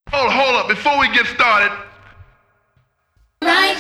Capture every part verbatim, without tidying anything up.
Hold, hold up, before we get started. Right.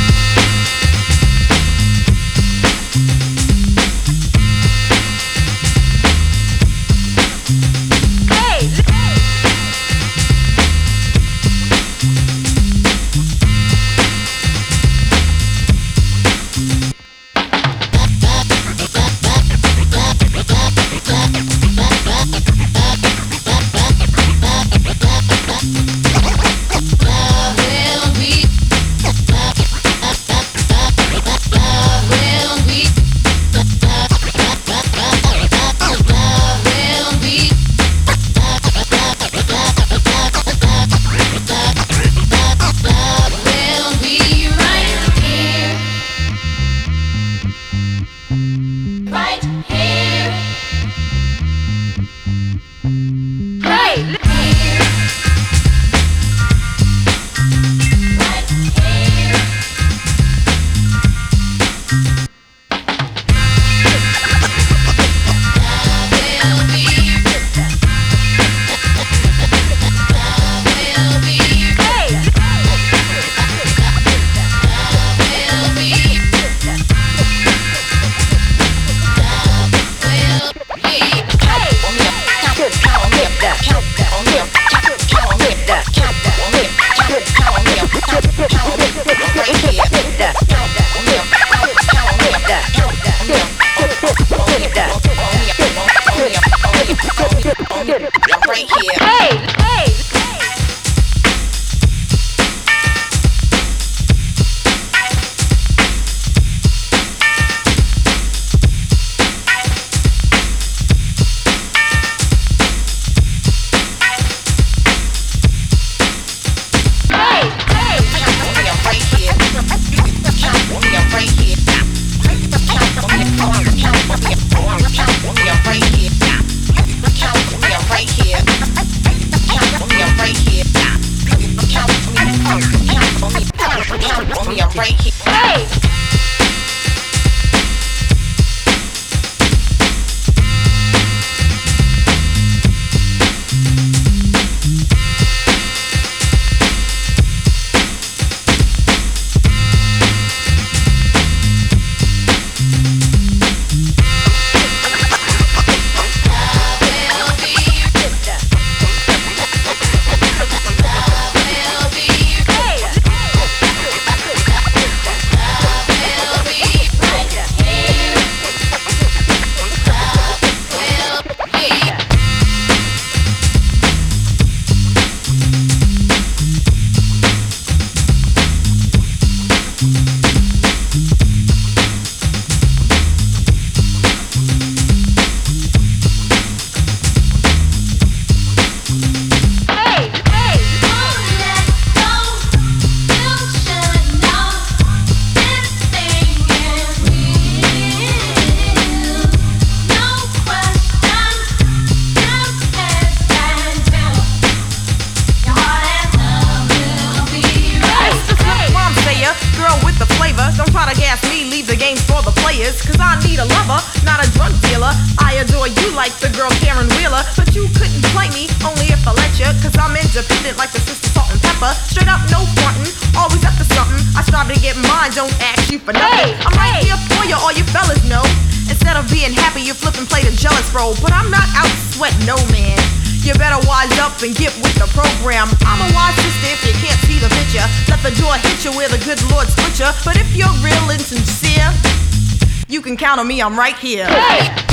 Cause I need a lover, not a drug dealer. I adore you like the girl Karen Wheeler, but you couldn't play me, only if I let you. Cause I'm independent like the sister Salt and Pepper. Straight up, no frontin', always up to something. I started to get mine, don't ask you for nothing. I'm right here for you, all you fellas know. Instead of being happy, you flip and play the jealous role. But I'm not out to sweat, no man. You better wise up and get with the program. I'm a wise sister if you can't see the picture. Let the door hit you where the good Lord split you. But if you're real and sincere, you can count on me, I'm right here. Hey!